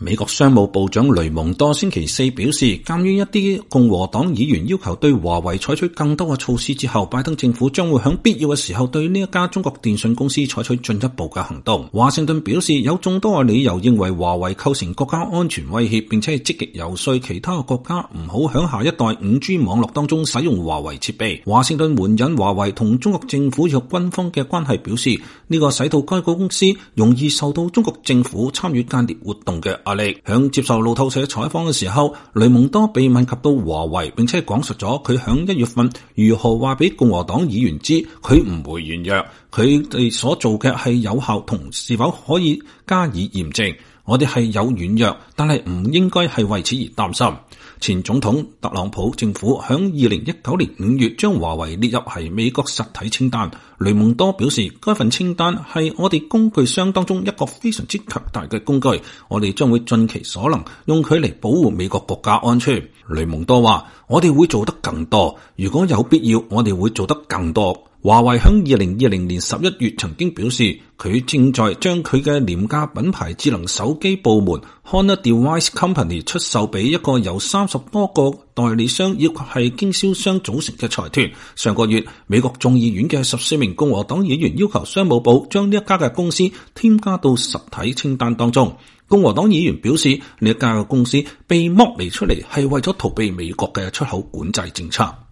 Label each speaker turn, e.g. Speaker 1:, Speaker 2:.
Speaker 1: 美國商務部長雷蒙多星期四表示，鑒於一啲共和黨議員要求對華為採取更多嘅措施之後，拜登政府將會喺必要嘅時候對呢一家中國電信公司採取進一步嘅行動。華盛頓表示，有眾多嘅理由認為華為構成國家安全威脅，並且係積極遊說其他國家唔好響下一代 5G 網絡當中使用華為設備。華盛頓援引華為同中國政府與軍方嘅關係表示，呢個使到該公司容易受到中國政府參與間諜活動嘅壓力。響接受路透社採訪嘅時候，雷蒙多被問及到華為，並且講述咗佢響1月份如何話俾共和黨議員知佢唔會軟弱，佢哋所做嘅係有效同是否可以加以驗證。我哋係有軟弱，但係唔應該係為此而擔心。前總統特朗普政府響2019年5月將華為列入係美國實體清單。雷蒙多表示，該份清單係我哋工具箱當中一個非常之強大嘅工具，我哋將會盡其所能用佢嚟保護美國國家安全。雷蒙多話，我哋會做得更多，如果有必要，我哋會做得更多。華為喺2020年11月曾經表示，佢正在將佢嘅廉價品牌智能手機部門 Honor Device Company 出售俾一個由30多個代理商以及係經銷商組成嘅財團。上個月，美國眾議院嘅14名共和黨議員要求商務部將呢一家嘅公司添加到實體清單當中。共和黨議員表示，呢一家嘅公司被剝離出嚟係為咗逃避美國嘅出口管制政策。